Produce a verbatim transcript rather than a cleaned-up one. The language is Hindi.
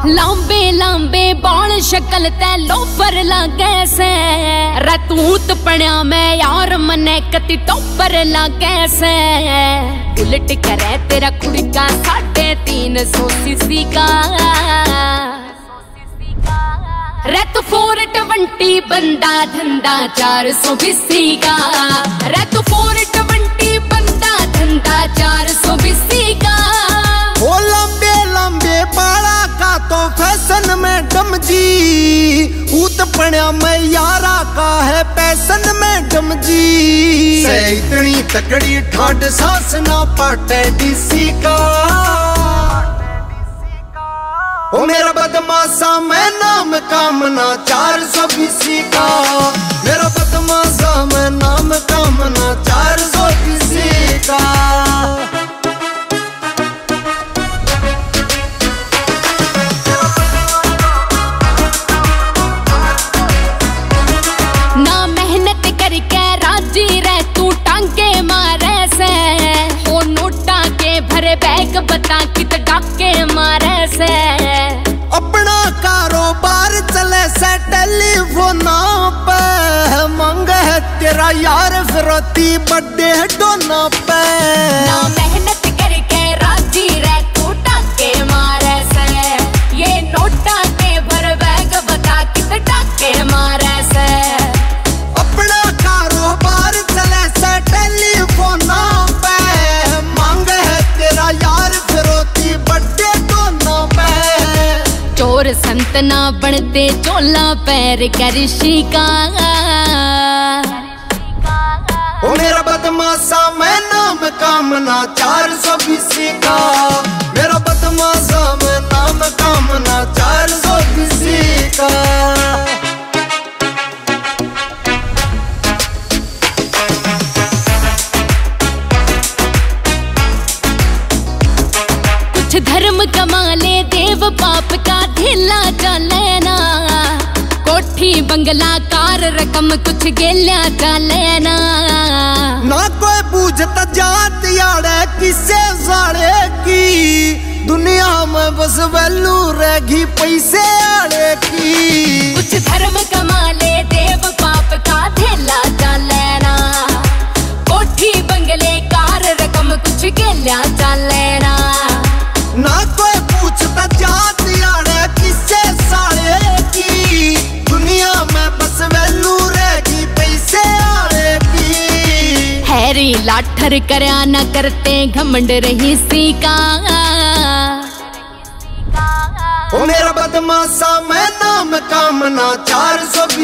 लांबे लांबे बाल शक्ल ते लोफर लागे से रतूत पण्या मैं यार मने कति टोपर लागे से उलट करे तेरा खुड़का साढ़े तीन सौ सीसी का रत फोर ट्वेंटी बंदा धंधा चार सौ बीसी का रत फोर ट्वेंटी बंदा धंधा चार सौ बीसी का ओ लंबे लंबे बाला का तो फैशन में डम जी ऊत पण्या मैं यारा का है पैसन में डम जी से इतनी तकड़ी ठाड सांस ना पाटे डीसी का ओ मेरा बदमाशा मैं नाम कामना चार सौ बीसी का मेरा बदमाशा मैं नाम कामना चार सौ बीसी का ना मेहनत करके राजी रह तू टांगे मारे से ओ नोटा के भरे बैग बता कित डाके मारे से अपना कारोबार चले से टेलीफोना पे मंग है तेरा यार फिरती बड्डे डोना पे ना मेहनत करके राजी रह तू टाके मारे से ये नोटा के भर बैग बता कित डाके मारे से अपना कारोबार चले से टेलीफोना पे मंग है तेरा यार फिरती बड्डे डोना पे चोर संत ना बनते चोला पैर करिशी का ओ मेरा बदमाशा मैं नाम कामना चार सौ बीसी का मेरा बदमाशा मैं नाम कामना चार सौ बीसी का कुछ धर्म कमाले देव पाप का ढीला चले ना कोठी बंगला कार रकम कुछ गेल्या चले ना ना कोई पूछता जात यारे किसे साड़े की दुनिया में बस वैल्यू रहेगी पैसे आड़े की कुछ धर्म कमाले देव पाप का ढीला चले ना कोठी बंगले कार रकम कुछ गेल्या चले ना ना कोई पूछता जात यारे किसे साड़े की दुनिया में बस वैल्यू रहेगी पैसे आड़े की हैरी लाठर करया न करते घमंड रही सी का ओ मेरा बदमाशा मैं नाम कामना चार सौ